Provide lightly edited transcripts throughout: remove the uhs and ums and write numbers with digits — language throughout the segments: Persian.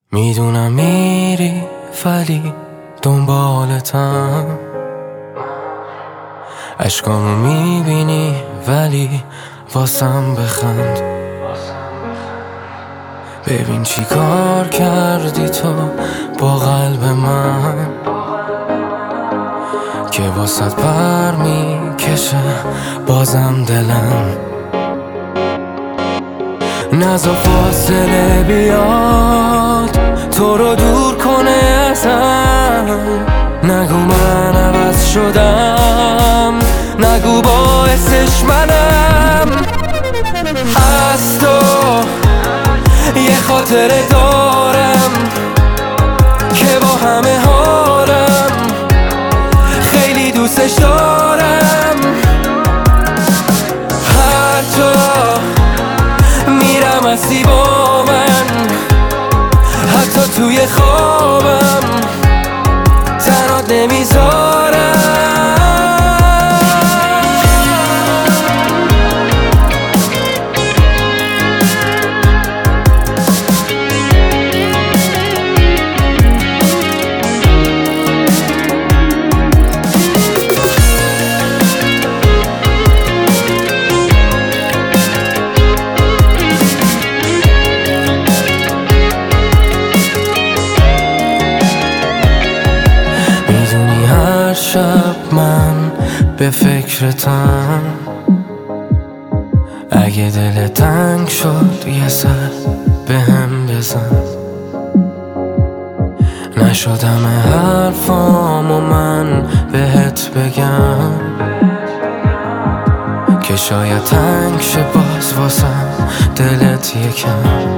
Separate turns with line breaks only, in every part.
میدونم میری ولی دنبالتم، اشکامو میبینی ولی واسم بخند. ببین چی کار کردی تو با قلب من، که واسط پر میکشه بازم دلم. نذار فاصله بیاد تو رو دور کنه ازم. نگو من عوض شدم، نگو باعثش منم. از تو یه خاطره دارم که با همه حالم، خیلی دوستش دارم. هر جا میرم هستی با من، حتی توی خوابم تنات نمیذارم. شب من به فکرتم، اگه دل تنگ شد یه سر به هم بزن. نشدم حرفام و من بهت بگم که شاید تنگ شه باز واسم دلت یکم.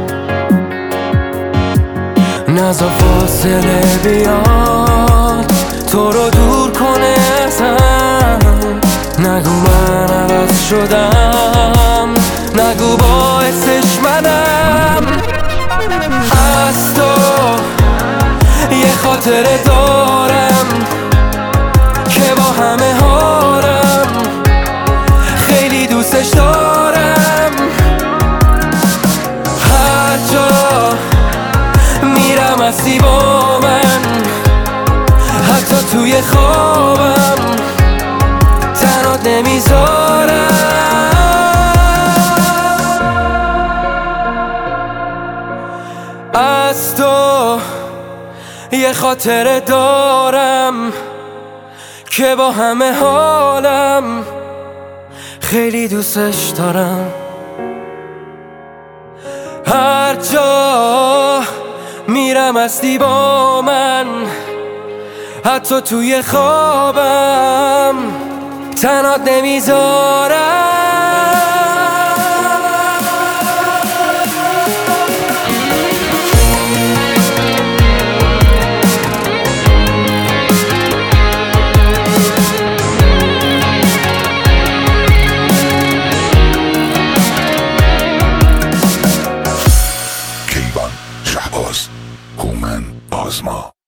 نذار فاصله بیاد تو رو دور کنه ازم. نگو من عوض شدم، نگو باعثش منم. از تو یه خاطره دارم که با همه حالم، خیلی دوستش دارم. هر جا میرم هستی با من، حتی توی خوابم تنات نمیذارم. از تو یه خاطره دارم که با همه حالم، خیلی دوستش دارم. هر جا میرم هستی با من، حتی توی خوابم تنات نمیذارم.
کیوان شهباز، هومن آزما.